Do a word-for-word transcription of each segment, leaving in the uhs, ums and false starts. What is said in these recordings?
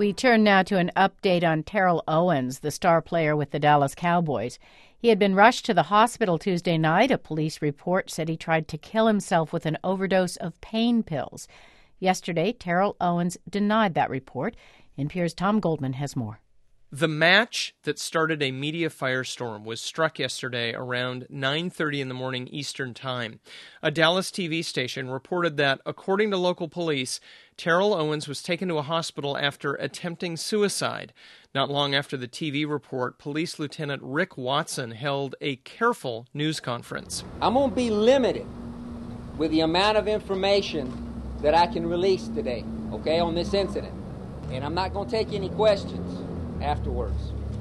We turn now to an update on Terrell Owens, the star player with the Dallas Cowboys. He had been rushed to the hospital Tuesday night. A police report said he tried to kill himself with an overdose of pain pills. Yesterday, Terrell Owens denied that report. N P R's Tom Goldman has more. The match that started a media firestorm was struck yesterday around nine thirty in the morning Eastern Time. A Dallas T V station reported that, according to local police, Terrell Owens was taken to a hospital after attempting suicide. Not long after the T V report, Police Lieutenant Rick Watson held a careful news conference. I'm going to be limited with the amount of information that I can release today, okay, on this incident. And I'm not going to take any questions afterwards.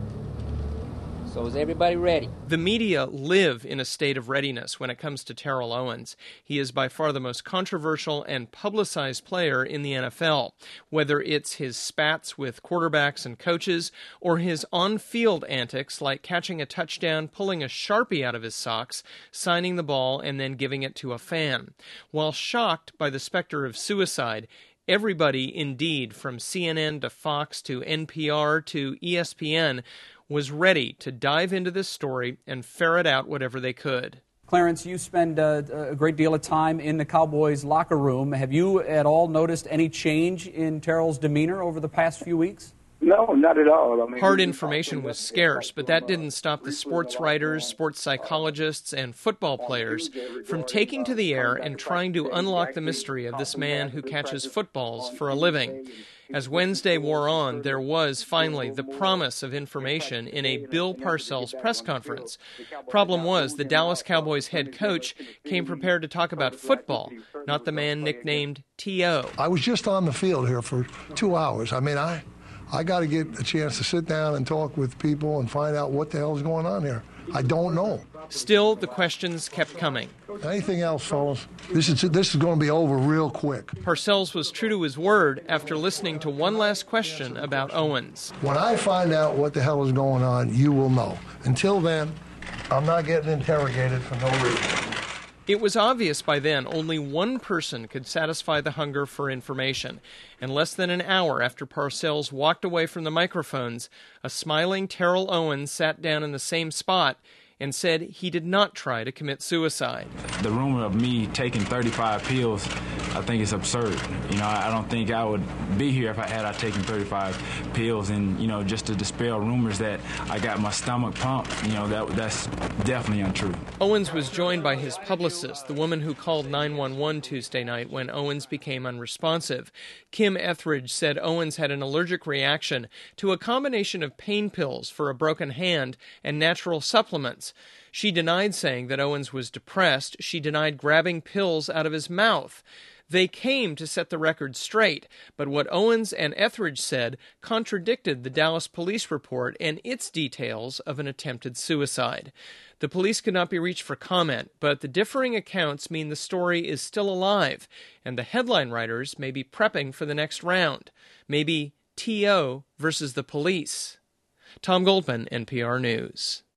So is everybody ready? The media live in a state of readiness when it comes to Terrell Owens. He is by far the most controversial and publicized player in the N F L, whether it's his spats with quarterbacks and coaches or his on-field antics like catching a touchdown, pulling a Sharpie out of his socks, signing the ball, and then giving it to a fan. While shocked by the specter of suicide, everybody, indeed, from C N N to Fox to N P R to E S P N, was ready to dive into this story and ferret out whatever they could. Clarence, you spend uh, a great deal of time in the Cowboys locker room. Have you at all noticed any change in Terrell's demeanor over the past few weeks? No, not at all. I mean, Hard information was scarce, but that didn't stop the sports writers, sports psychologists, and football players from taking to the air and trying to unlock the mystery of this man who catches footballs for a living. As Wednesday wore on, there was finally the promise of information in a Bill Parcells press conference. Problem was, the Dallas Cowboys head coach came prepared to talk about football, not the man nicknamed T O. I was just on the field here for two hours. I mean, I... I got to get a chance to sit down and talk with people and find out what the hell is going on here. I don't know. Still, the questions kept coming. Anything else, fellas? This is this is going to be over real quick. Parcells was true to his word after listening to one last question about Owens. When I find out what the hell is going on, you will know. Until then, I'm not getting interrogated for no reason. It was obvious by then only one person could satisfy the hunger for information, and less than an hour after Parcells walked away from the microphones, a smiling Terrell Owens sat down in the same spot and said he did not try to commit suicide. The rumor of me taking thirty-five pills, I think it's absurd. You know, I don't think I would be here if I had I taken thirty-five pills, and, you know, just to dispel rumors that I got my stomach pumped, you know, that that's definitely untrue. Owens was joined by his publicist, the woman who called nine one one Tuesday night when Owens became unresponsive. Kim Etheridge said Owens had an allergic reaction to a combination of pain pills for a broken hand and natural supplements. She denied saying that Owens was depressed. She denied grabbing pills out of his mouth. They came to set the record straight, but what Owens and Etheridge said contradicted the Dallas police report and its details of an attempted suicide. The police could not be reached for comment, but the differing accounts mean the story is still alive, and the headline writers may be prepping for the next round. Maybe T O versus the police. Tom Goldman, N P R News.